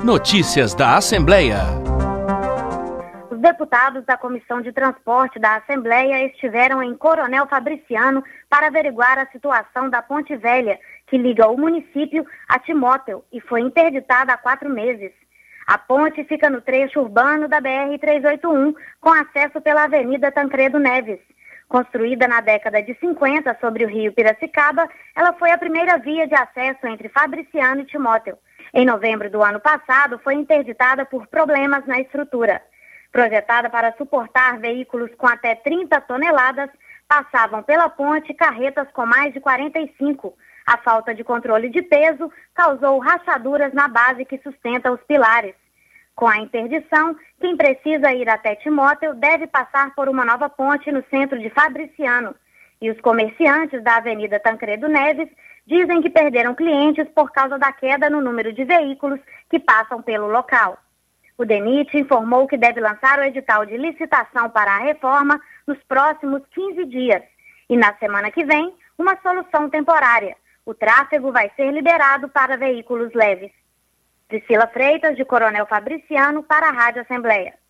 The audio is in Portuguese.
Notícias da Assembleia. Os deputados da Comissão de Transporte da Assembleia estiveram em Coronel Fabriciano para averiguar a situação da Ponte Velha, que liga o município a Timóteo e foi interditada há 4 meses. A ponte fica no trecho urbano da BR-381, com acesso pela Avenida Tancredo Neves. Construída na década de 50 sobre o rio Piracicaba, ela foi a primeira via de acesso entre Fabriciano e Timóteo. Em novembro do ano passado, foi interditada por problemas na estrutura. Projetada para suportar veículos com até 30 toneladas, passavam pela ponte carretas com mais de 45. A falta de controle de peso causou rachaduras na base que sustenta os pilares. Com a interdição, quem precisa ir até Timóteo deve passar por uma nova ponte no centro de Fabriciano. E os comerciantes da Avenida Tancredo Neves dizem que perderam clientes por causa da queda no número de veículos que passam pelo local. O DENIT informou que deve lançar o edital de licitação para a reforma nos próximos 15 dias. E na semana que vem, uma solução temporária. O tráfego vai ser liberado para veículos leves. Priscila Freitas, de Coronel Fabriciano, para a Rádio Assembleia.